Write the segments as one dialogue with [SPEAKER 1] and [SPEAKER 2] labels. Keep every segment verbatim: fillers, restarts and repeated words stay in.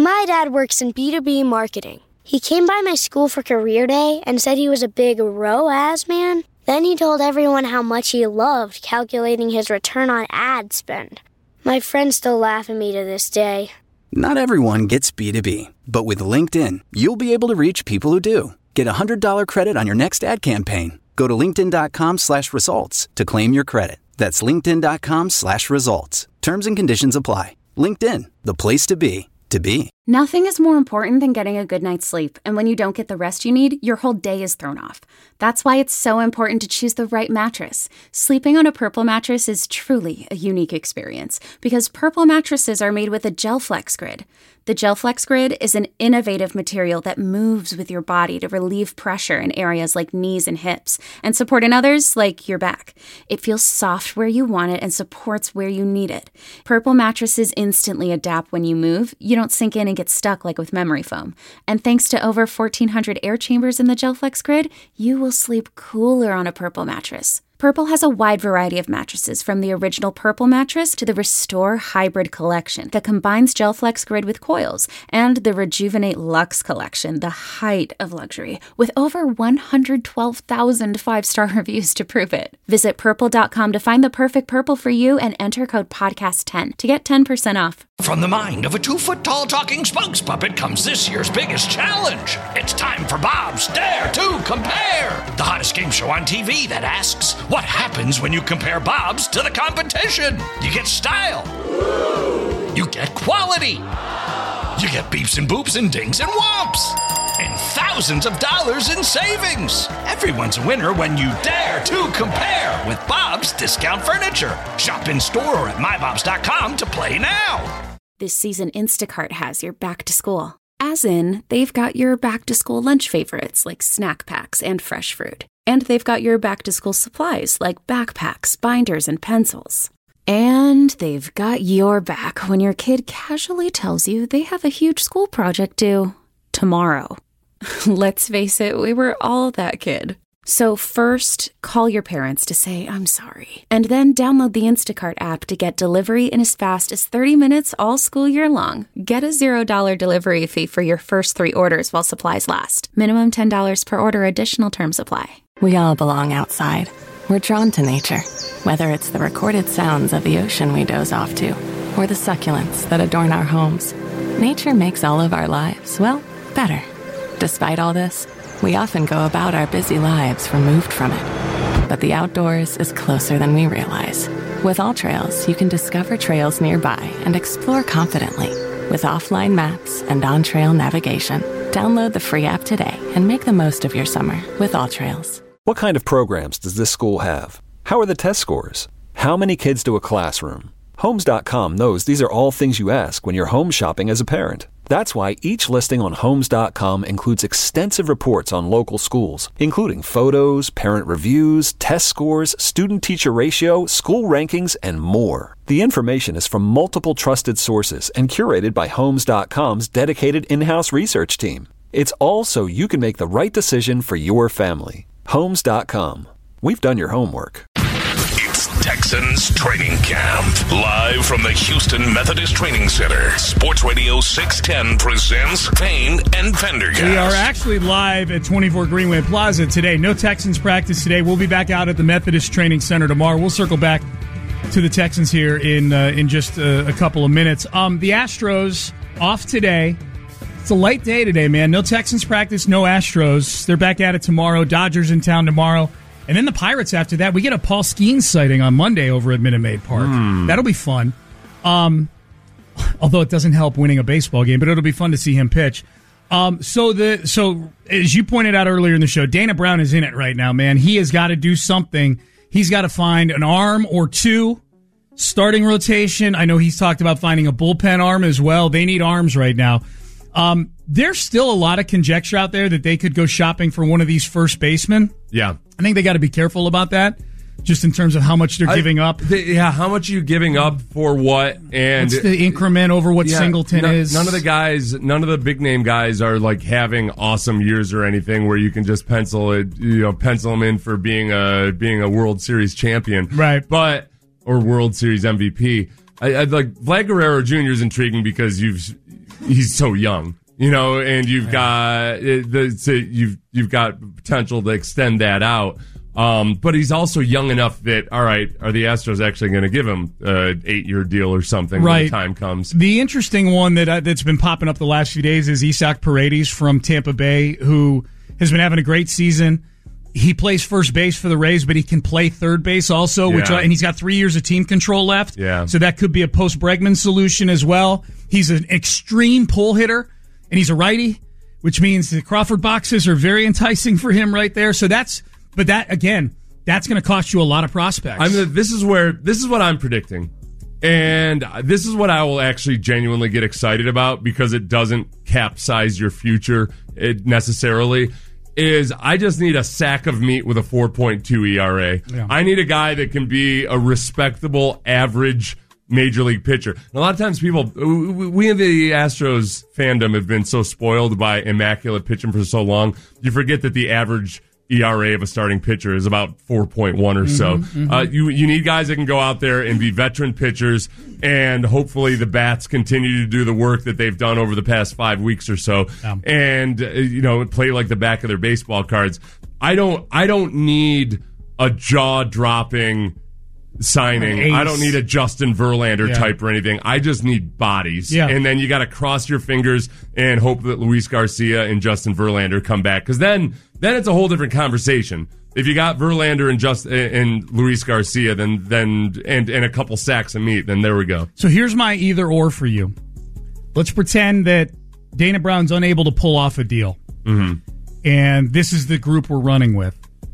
[SPEAKER 1] My dad works in B two B marketing. He came by my school for career day and said he was a big R O A S man. Then he told everyone how much he loved calculating his return on ad spend. My friends still laugh at me to this day.
[SPEAKER 2] Not everyone gets B two B, but with LinkedIn, you'll be able to reach people who do. Get a one hundred dollars credit on your next ad campaign. Go to linkedin.com slash results to claim your credit. That's linkedin.com slash results. Terms and conditions apply. LinkedIn, the place to be, to be.
[SPEAKER 3] Nothing is more important than getting a good night's sleep, and when you don't get the rest you need, your whole day is thrown off. That's why it's so important to choose the right mattress. Sleeping on a Purple mattress is truly a unique experience, because Purple mattresses are made with a GelFlex Grid. The GelFlex Grid is an innovative material that moves with your body to relieve pressure in areas like knees and hips, and support in others like your back. It feels soft where you want it and supports where you need it. Purple mattresses instantly adapt when you move. You don't sink in and get stuck like with memory foam. And thanks to over fourteen hundred air chambers in the GelFlex Grid, you will sleep cooler on a Purple mattress. Purple has a wide variety of mattresses, from the original Purple mattress to the Restore Hybrid collection that combines GelFlex Grid with coils, and the Rejuvenate Luxe collection, the height of luxury, with over one hundred twelve thousand five-star reviews to prove it. Visit purple dot com to find the perfect Purple for you and enter code podcast ten to get ten percent off.
[SPEAKER 4] From the mind of a two-foot-tall talking spokes puppet comes this year's biggest challenge. It's time for Bob's Dare to Compare, the hottest game show on T V that asks, what happens when you compare Bob's to the competition? You get style. You get quality. You get beeps and boops and dings and whomps. And thousands of dollars in savings. Everyone's a winner when you dare to compare with Bob's Discount Furniture. Shop in store or at my bobs dot com to play now.
[SPEAKER 3] This season, Instacart has your back to school. As in, they've got your back to school lunch favorites like snack packs and fresh fruit. And they've got your back to school supplies like backpacks, binders, and pencils. And they've got your back when your kid casually tells you they have a huge school project due tomorrow. Let's face it, we were all that kid. So first, call your parents to say, I'm sorry. And then download the Instacart app to get delivery in as fast as thirty minutes all school year long. Get a zero dollar delivery fee for your first three orders while supplies last. Minimum ten dollars per order. Additional terms apply.
[SPEAKER 5] We all belong outside. We're drawn to nature, whether it's the recorded sounds of the ocean we doze off to, or the succulents that adorn our homes. Nature makes all of our lives, well, better. Despite all this, we often go about our busy lives removed from it. But the outdoors is closer than we realize. With AllTrails, you can discover trails nearby and explore confidently. With offline maps and on-trail navigation, download the free app today and make the most of your summer with AllTrails.
[SPEAKER 6] What kind of programs does this school have? How are the test scores? How many kids do a classroom? Homes dot com knows these are all things you ask when you're home shopping as a parent. That's why each listing on Homes dot com includes extensive reports on local schools, including photos, parent reviews, test scores, student-teacher ratio, school rankings, and more. The information is from multiple trusted sources and curated by Homes dot com's dedicated in-house research team. It's all so you can make the right decision for your family. Homes dot com. We've done your homework.
[SPEAKER 7] Texans Training Camp. Live from the Houston Methodist Training Center. Sports Radio six ten presents Payne and Pendergast.
[SPEAKER 8] We are actually live at twenty-four Greenway Plaza today. No Texans practice today. We'll be back out at the Methodist Training Center tomorrow. We'll circle back to the Texans here in uh, in just a, a couple of minutes. Um, the Astros off today. It's a light day today, man. No Texans practice, no Astros. They're back at it tomorrow. Dodgers in town tomorrow. And then the Pirates after that. We get a Paul Skeens sighting on Monday over at Minute Maid Park. Mm. That'll be fun. Um, although it doesn't help winning a baseball game, but it'll be fun to see him pitch. Um, so the so as you pointed out earlier in the show, Dana Brown is in it right now, man. He has got to do something. He's got to find an arm or two, starting rotation. I know he's talked about finding a bullpen arm as well. They need arms right now. Um, there's still a lot of conjecture out there that they could go shopping for one of these first basemen.
[SPEAKER 9] Yeah.
[SPEAKER 8] I think they got to be careful about that, just in terms of how much they're
[SPEAKER 9] I,
[SPEAKER 8] giving up.
[SPEAKER 9] They, yeah, how much are you giving up for what? And
[SPEAKER 8] what's the increment over what
[SPEAKER 9] yeah,
[SPEAKER 8] Singleton
[SPEAKER 9] no,
[SPEAKER 8] is?
[SPEAKER 9] None of the guys, none of the big name guys are like having awesome years or anything where you can just pencil it, you know, pencil them in for being a being a World Series champion,
[SPEAKER 8] right?
[SPEAKER 9] But or World Series M V P. I, I like Vlad Guerrero Junior is intriguing because you've he's so young, you know, and you've yeah. got the so you've you've got potential to extend that out. Um, but he's also young enough that, all right, are the Astros actually going to give him an eight-year deal or something right. when the time comes?
[SPEAKER 8] The interesting one that uh, that's been popping up the last few days is Isaac Paredes from Tampa Bay, who has been having a great season. He plays first base for the Rays, but he can play third base also, which
[SPEAKER 9] yeah.
[SPEAKER 8] uh, and he's got three years of team control left.
[SPEAKER 9] Yeah.
[SPEAKER 8] So that could be a post-Bregman solution as well. He's an extreme pull hitter, and he's a righty, which means the Crawford boxes are very enticing for him right there. So that's... But that, again, that's going to cost you a lot of prospects.
[SPEAKER 9] I mean, this is where this is what I'm predicting. And this is what I will actually genuinely get excited about because it doesn't capsize your future it necessarily, is I just need a sack of meat with a four point two E R A. Yeah. I need a guy that can be a respectable, average major league pitcher. And a lot of times people, we in the Astros fandom have been so spoiled by immaculate pitching for so long, you forget that the average E R A of a starting pitcher is about four point one or so. Mm-hmm, mm-hmm. Uh, you you need guys that can go out there and be veteran pitchers, and hopefully the bats continue to do the work that they've done over the past five weeks or so, yeah. and uh, you know play like the back of their baseball cards. I don't I don't need a jaw dropping signing. I don't need a Justin Verlander yeah. type or anything. I just need bodies.
[SPEAKER 8] Yeah.
[SPEAKER 9] And then you got to cross your fingers and hope that Luis Garcia and Justin Verlander come back. Because then, then it's a whole different conversation. If you got Verlander and just and Luis Garcia, then then and, and a couple sacks of meat, then there we go.
[SPEAKER 8] So here's my either or for you. Let's pretend that Dana Brown's unable to pull off a deal.
[SPEAKER 9] Mm-hmm.
[SPEAKER 8] And this is the group we're running with.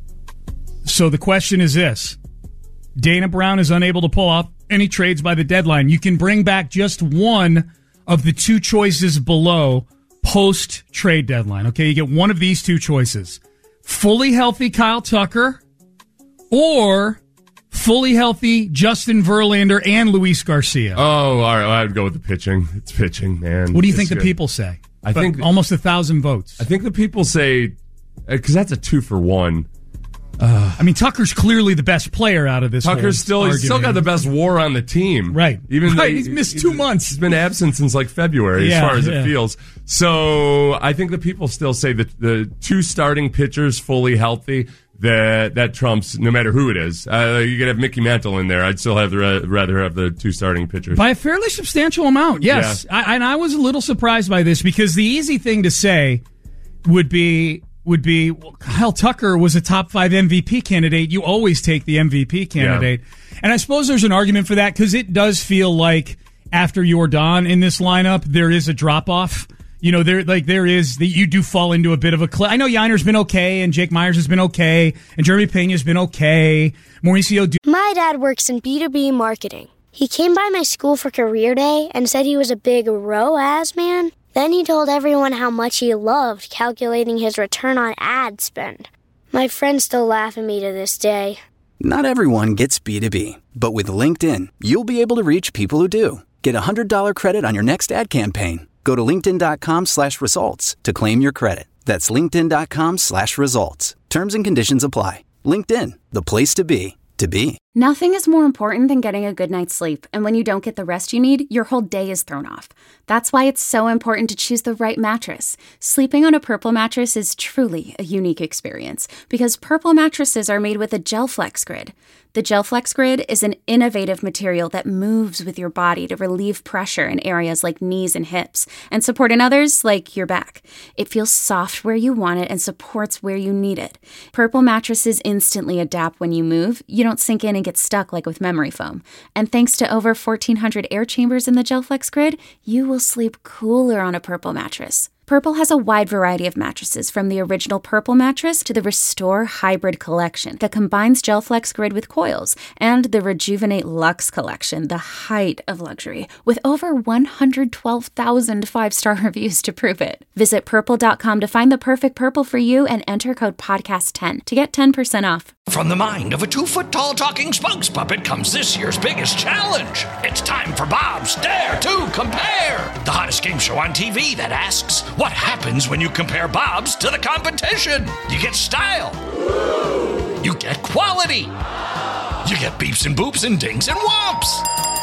[SPEAKER 8] So the question is this. Dana Brown is unable to pull off any trades by the deadline. You can bring back just one of the two choices below post-trade deadline. Okay, you get one of these two choices. Fully healthy Kyle Tucker or fully healthy Justin Verlander and Luis Garcia.
[SPEAKER 9] Oh, all right. Well, I would go with the pitching. It's pitching, man.
[SPEAKER 8] What do you
[SPEAKER 9] it's
[SPEAKER 8] think
[SPEAKER 9] good.
[SPEAKER 8] the people say?
[SPEAKER 9] I but think
[SPEAKER 8] almost a thousand votes.
[SPEAKER 9] I think the people say, because that's a two for one.
[SPEAKER 8] Uh, I mean, Tucker's clearly the best player out of this.
[SPEAKER 9] Tucker's still
[SPEAKER 8] argument.
[SPEAKER 9] He's still got the best WAR on the team,
[SPEAKER 8] right?
[SPEAKER 9] Even
[SPEAKER 8] right,
[SPEAKER 9] though
[SPEAKER 8] he's missed two months.
[SPEAKER 9] He's been absent since like February, yeah, as far as yeah. it feels. So I think the people still say that the two starting pitchers fully healthy, that that trumps no matter who it is. Uh, you could have Mickey Mantle in there. I'd still have the, rather have the two starting pitchers
[SPEAKER 8] by a fairly substantial amount. Yes, yeah. I, and I was a little surprised by this because the easy thing to say would be. would be, well, Kyle Tucker was a top five M V P candidate. You always take the M V P candidate. Yeah. And I suppose there's an argument for that because it does feel like after Yordan in this lineup, there is a drop-off. You know, there like there is, that you do fall into a bit of a cliff. I know Yiner's been okay, and Jake Myers has been okay, and Jeremy Pena's been okay. Mauricio Du-
[SPEAKER 1] My dad works in B two B marketing. He came by my school for career day and said he was a big R O A S man. Then he told everyone how much he loved calculating his return on ad spend. My friends still laugh at me to this day.
[SPEAKER 2] Not everyone gets B two B, but with LinkedIn, you'll be able to reach people who do. Get a one hundred dollars credit on your next ad campaign. Go to linkedin.com slash results to claim your credit. That's linkedin.com slash results. Terms and conditions apply. LinkedIn, the place to be, to be.
[SPEAKER 3] Nothing is more important than getting a good night's sleep, and when you don't get the rest you need, your whole day is thrown off. That's why it's so important to choose the right mattress. Sleeping on a Purple mattress is truly a unique experience, because Purple mattresses are made with a GelFlex Grid. The GelFlex Grid is an innovative material that moves with your body to relieve pressure in areas like knees and hips, and support in others like your back. It feels soft where you want it and supports where you need it. Purple mattresses instantly adapt when you move. You don't sink in and get stuck like with memory foam. And thanks to over fourteen hundred air chambers in the GelFlex Grid, you will sleep cooler on a Purple mattress. Purple has a wide variety of mattresses, from the original Purple mattress to the Restore Hybrid collection that combines GelFlex Grid with coils, and the Rejuvenate Luxe collection, the height of luxury, with over one hundred twelve thousand five-star reviews to prove it. Visit purple dot com to find the perfect Purple for you and enter code podcast ten to get ten percent off.
[SPEAKER 4] From the mind of a two-foot-tall talking spokes puppet comes this year's biggest challenge. It's time for Bob's Dare to Compare, the hottest game show on T V that asks, what happens when you compare Bob's to the competition? You get style. You get quality. You get beeps and boops and dings and whomps.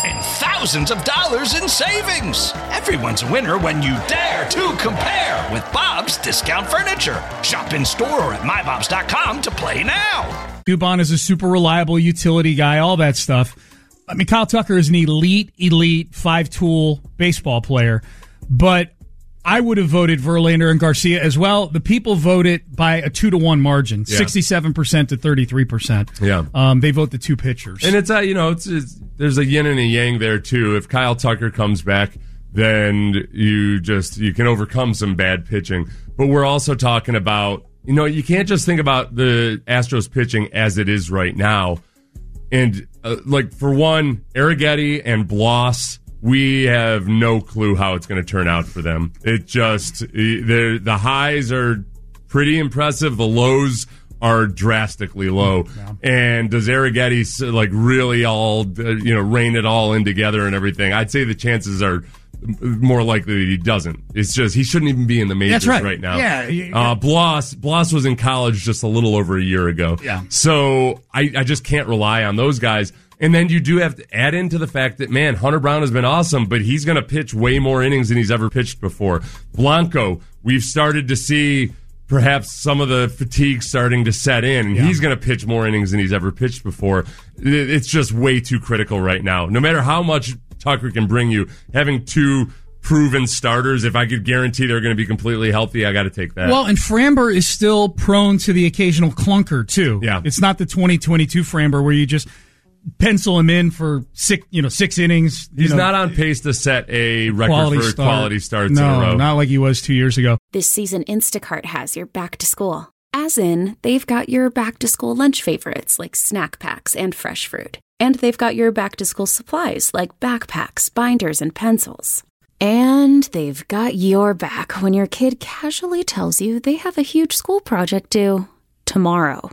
[SPEAKER 4] and thousands of dollars in savings. Everyone's a winner when you dare to compare with Bob's Discount Furniture. Shop in store or at my bobs dot com to play now.
[SPEAKER 8] Dubon is a super reliable utility guy, all that stuff. I mean, Kyle Tucker is an elite, elite five-tool baseball player, but I would have voted Verlander and Garcia as well. The people voted by a two to one margin, yeah. sixty-seven percent to thirty-three percent.
[SPEAKER 9] Yeah,
[SPEAKER 8] um, they vote the two pitchers,
[SPEAKER 9] and it's a, you know it's, it's there's a yin and a yang there too. If Kyle Tucker comes back, then you just you can overcome some bad pitching. But we're also talking about, you know, you can't just think about the Astros pitching as it is right now. And uh, like for one, Arrighetti and Bloss, we have no clue how it's going to turn out for them. It just, the the highs are pretty impressive. The lows are drastically low. Yeah. And does Arrighetti like really all, you know, rein it all in together and everything? I'd say the chances are more likely that he doesn't. It's just, he shouldn't even be in the majors
[SPEAKER 8] right.
[SPEAKER 9] right now.
[SPEAKER 8] Yeah. yeah.
[SPEAKER 9] Uh, Bloss, Bloss was in college just a little over a year ago.
[SPEAKER 8] Yeah.
[SPEAKER 9] So I, I just can't rely on those guys. And then you do have to add into the fact that, man, Hunter Brown has been awesome, but he's going to pitch way more innings than he's ever pitched before. Blanco, we've started to see perhaps some of the fatigue starting to set in, and yeah. he's going to pitch more innings than he's ever pitched before. It's just way too critical right now. No matter how much Tucker can bring you, having two proven starters, if I could guarantee they're going to be completely healthy, I got to take that.
[SPEAKER 8] Well, and Framber is still prone to the occasional clunker, too.
[SPEAKER 9] Yeah.
[SPEAKER 8] It's not the twenty twenty-two Framber where you just pencil him in for six, you know, six innings.
[SPEAKER 9] He's
[SPEAKER 8] know,
[SPEAKER 9] not on pace to set a record
[SPEAKER 8] quality
[SPEAKER 9] for
[SPEAKER 8] start.
[SPEAKER 9] quality starts
[SPEAKER 8] no,
[SPEAKER 9] in a row.
[SPEAKER 8] Not like he was two years ago.
[SPEAKER 3] This season, Instacart has your back to school. As in, they've got your back to school lunch favorites like snack packs and fresh fruit. And they've got your back to school supplies like backpacks, binders, and pencils. And they've got your back when your kid casually tells you they have a huge school project due tomorrow.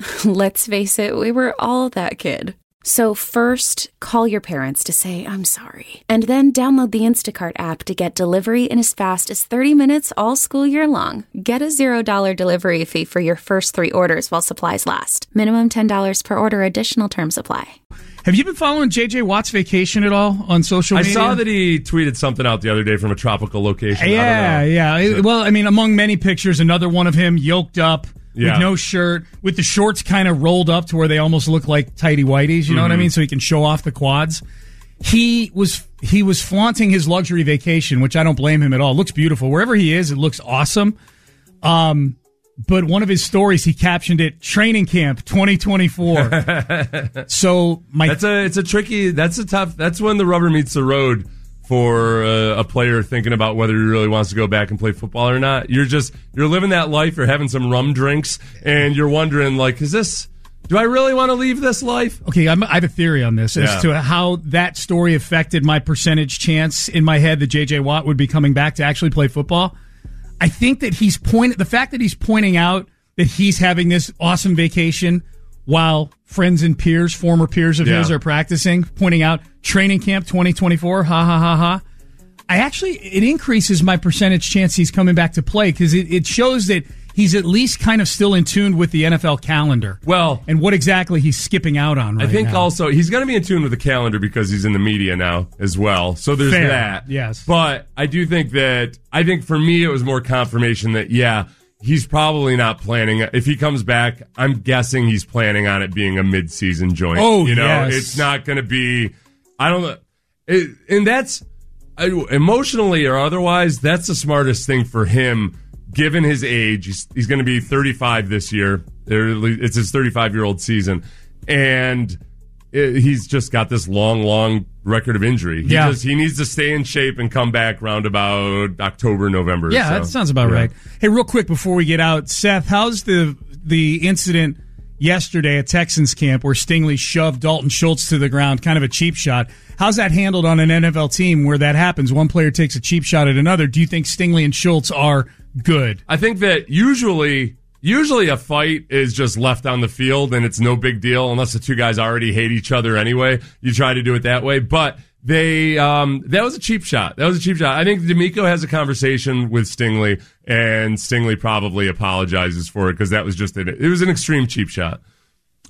[SPEAKER 3] Let's face it, we were all that kid. So first, call your parents to say, I'm sorry. And then download the Instacart app to get delivery in as fast as thirty minutes all school year long. Get a zero dollars delivery fee for your first three orders while supplies last. Minimum ten dollars per order. Additional terms apply.
[SPEAKER 8] Have you been following J J Watt's vacation at all on social media?
[SPEAKER 9] I saw that he tweeted something out the other day from a tropical location.
[SPEAKER 8] Yeah, yeah. Well, I mean, among many pictures, another one of him yoked up.
[SPEAKER 9] Yeah.
[SPEAKER 8] With no shirt, with the shorts kind of rolled up to where they almost look like tighty whities, you know mm-hmm. what I mean? So he can show off the quads. He was he was flaunting his luxury vacation, which I don't blame him at all. It looks beautiful. Wherever he is, it looks awesome. Um, but one of his stories, he captioned it "Training Camp twenty twenty-four." So my
[SPEAKER 9] that's a it's a tricky. That's a tough. That's when the rubber meets the road for uh, a player thinking about whether he really wants to go back and play football or not. You're just, you're living that life, you're having some rum drinks, and you're wondering, like, is this, do I really want to leave this life?
[SPEAKER 8] Okay, I'm, I have a theory on this as
[SPEAKER 9] yeah.
[SPEAKER 8] to how that story affected my percentage chance in my head that J J Watt would be coming back to actually play football. I think that he's point, the fact that he's pointing out that he's having this awesome vacation while friends and peers, former peers of
[SPEAKER 9] yeah.
[SPEAKER 8] his, are practicing, pointing out Training Camp twenty twenty-four, ha, ha, ha, ha. I actually, it increases my percentage chance he's coming back to play because it, it shows that he's at least kind of still in tune with the N F L calendar.
[SPEAKER 9] Well,
[SPEAKER 8] and what exactly he's skipping out on right
[SPEAKER 9] I think
[SPEAKER 8] now.
[SPEAKER 9] also, he's going to be in tune with the calendar because he's in the media now as well. So there's
[SPEAKER 8] Fair.
[SPEAKER 9] that.
[SPEAKER 8] Yes.
[SPEAKER 9] But I do think that, I think for me, it was more confirmation that, yeah, he's probably not planning. If he comes back, I'm guessing he's planning on it being a mid-season joint.
[SPEAKER 8] Oh,
[SPEAKER 9] you know,
[SPEAKER 8] yes.
[SPEAKER 9] It's not going to be. I don't know, it, and that's I, emotionally or otherwise. That's the smartest thing for him, given his age. He's, he's going to be thirty-five this year. It's his thirty-five-year-old season, and it, he's just got this long, long record of injury. He
[SPEAKER 8] yeah,
[SPEAKER 9] just, he needs to stay in shape and come back round about October, November.
[SPEAKER 8] Yeah,
[SPEAKER 9] so,
[SPEAKER 8] that sounds about
[SPEAKER 9] yeah.
[SPEAKER 8] right. Hey, real quick before we get out, Seth, how's the the incident yesterday at Texans camp where Stingley shoved Dalton Schultz to the ground, kind of a cheap shot? How's that handled on an N F L team where that happens? One player takes a cheap shot at another. Do you think Stingley and Schultz are good?
[SPEAKER 9] I think that usually usually a fight is just left on the field and it's no big deal unless the two guys already hate each other anyway. You try to do it that way. But they um, that was a cheap shot. That was a cheap shot. I think D'Amico has a conversation with Stingley, and Stingley probably apologizes for it because that was just an, it was an extreme cheap shot.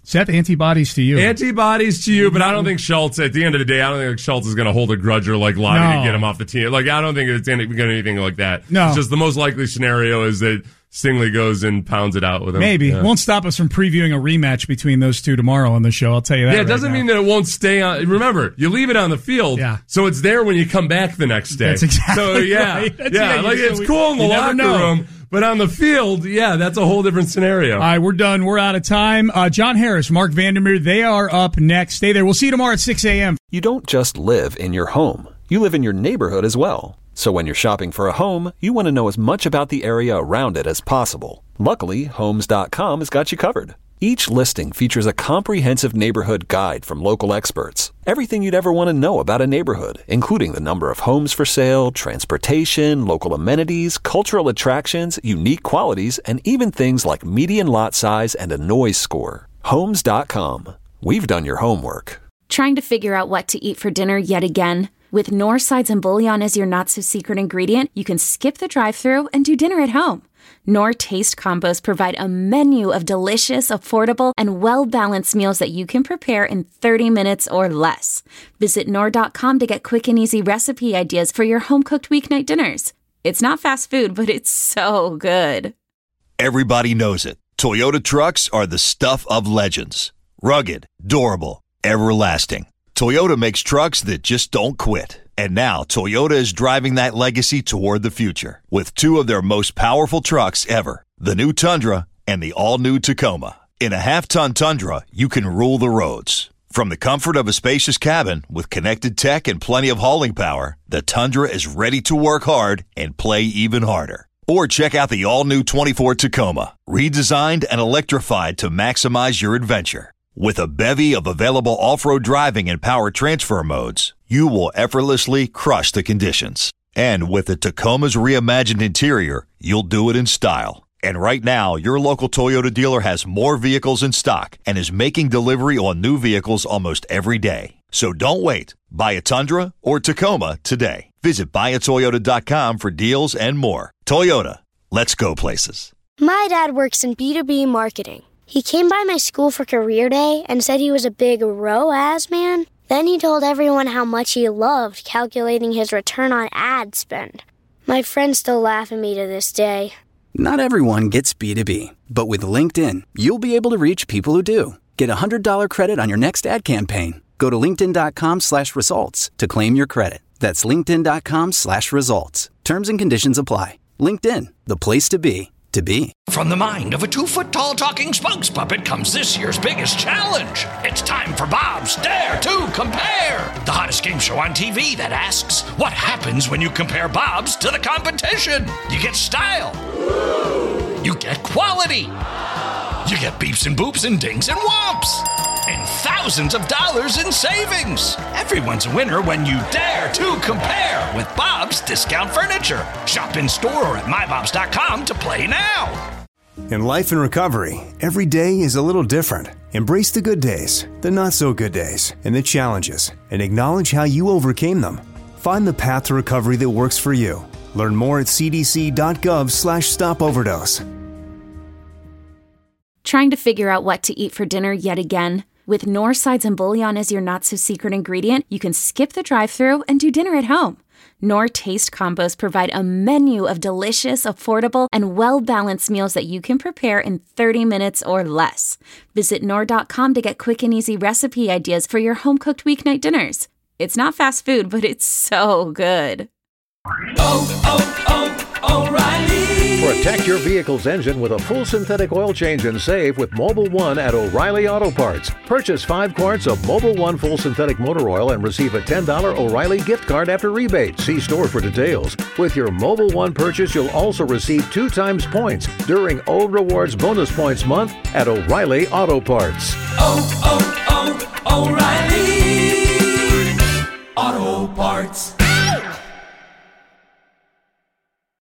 [SPEAKER 8] Seth, antibodies to you.
[SPEAKER 9] Antibodies to you, but I don't think Schultz, at the end of the day, I don't think Schultz is going to hold a grudge or like Lottie
[SPEAKER 8] No.
[SPEAKER 9] to get him off the team. Like, I don't think it's going to be anything like that.
[SPEAKER 8] No.
[SPEAKER 9] It's just the most likely scenario is that Stingley goes and pounds it out with him.
[SPEAKER 8] Maybe.
[SPEAKER 9] Yeah.
[SPEAKER 8] Won't stop us from previewing a rematch between those two tomorrow on the show. I'll tell you that.
[SPEAKER 9] Yeah, it
[SPEAKER 8] right
[SPEAKER 9] doesn't
[SPEAKER 8] now.
[SPEAKER 9] mean that it won't stay on. Remember, you leave it on the field,
[SPEAKER 8] Yeah.
[SPEAKER 9] so it's there when you come back the next day.
[SPEAKER 8] That's exactly
[SPEAKER 9] so, yeah,
[SPEAKER 8] right. That's-
[SPEAKER 9] yeah,
[SPEAKER 8] yeah,
[SPEAKER 9] like
[SPEAKER 8] you-
[SPEAKER 9] it's
[SPEAKER 8] we-
[SPEAKER 9] cool in the
[SPEAKER 8] you never
[SPEAKER 9] locker
[SPEAKER 8] know.
[SPEAKER 9] room, but on the field, yeah, that's a whole different scenario.
[SPEAKER 8] All right, we're done. We're out of time. Uh, John Harris, Mark Vandermeer, they are up next. Stay there. We'll see you tomorrow at six a.m.
[SPEAKER 6] You don't just live in your home. You live in your neighborhood as well. So when you're shopping for a home, you want to know as much about the area around it as possible. Luckily, Homes dot com has got you covered. Each listing features a comprehensive neighborhood guide from local experts. Everything you'd ever want to know about a neighborhood, including the number of homes for sale, transportation, local amenities, cultural attractions, unique qualities, and even things like median lot size and a noise score. Homes dot com. We've done your homework.
[SPEAKER 3] Trying to figure out what to eat for dinner yet again? With Knorr sides and bouillon as your not-so-secret ingredient, you can skip the drive-thru and do dinner at home. Knorr Taste Combos provide a menu of delicious, affordable, and well-balanced meals that you can prepare in thirty minutes or less. Visit Knorr dot com to get quick and easy recipe ideas for your home-cooked weeknight dinners. It's not fast food, but it's so good.
[SPEAKER 10] Everybody knows it. Toyota trucks are the stuff of legends. Rugged, durable, everlasting. Toyota makes trucks that just don't quit. And now Toyota is driving that legacy toward the future with two of their most powerful trucks ever, the new Tundra and the all-new Tacoma. In a half-ton Tundra, you can rule the roads. From the comfort of a spacious cabin with connected tech and plenty of hauling power, the Tundra is ready to work hard and play even harder. Or check out the all-new twenty-four Tacoma, redesigned and electrified to maximize your adventure. With a bevy of available off-road driving and power transfer modes, you will effortlessly crush the conditions. And with the Tacoma's reimagined interior, you'll do it in style. And right now, your local Toyota dealer has more vehicles in stock and is making delivery on new vehicles almost every day. So don't wait. Buy a Tundra or Tacoma today. Visit buy a toyota dot com for deals and more. Toyota, let's go places.
[SPEAKER 1] My dad works in B two B marketing. He came by my school for career day and said he was a big R O A S man. Then he told everyone how much he loved calculating his return on ad spend. My friends still laugh at me to this day.
[SPEAKER 2] Not everyone gets B two B, but with LinkedIn, you'll be able to reach people who do. Get a one hundred dollars credit on your next ad campaign. Go to linkedin dot com slash results to claim your credit. That's linkedin dot com slash results. Terms and conditions apply. LinkedIn, the place to be, to be.
[SPEAKER 4] From the mind of a two-foot-tall talking spokes puppet comes this year's biggest challenge. It's time for Bob's Dare to Compare, the hottest game show on T V that asks, what happens when you compare Bob's to the competition? You get style. You get quality. You get beeps and boops and dings and whomps. And thousands of dollars in savings. Everyone's a winner when you dare to compare with Bob's Discount Furniture. Shop in store or at my bobs dot com to play now.
[SPEAKER 11] In life and recovery, every day is a little different. Embrace the good days, the not so good days, and the challenges, and acknowledge how you overcame them. Find the path to recovery that works for you. Learn more at c d c dot gov slash stop overdose.
[SPEAKER 3] Trying to figure out what to eat for dinner yet again? With Knorr sides and bouillon as your not-so-secret ingredient, you can skip the drive-thru and do dinner at home. Knorr Taste Combos provide a menu of delicious, affordable, and well-balanced meals that you can prepare in thirty minutes or less. Visit Knorr dot com to get quick and easy recipe ideas for your home-cooked weeknight dinners. It's not fast food, but it's so good.
[SPEAKER 12] Oh, oh, oh, O'Reilly!
[SPEAKER 13] Protect your vehicle's engine with a full synthetic oil change and save with Mobil one at O'Reilly Auto Parts. Purchase five quarts of Mobil one full synthetic motor oil and receive a ten dollars O'Reilly gift card after rebate. See store for details. With your Mobil one purchase, you'll also receive two times points during O Rewards Bonus Points Month at O'Reilly Auto Parts.
[SPEAKER 12] Oh, oh,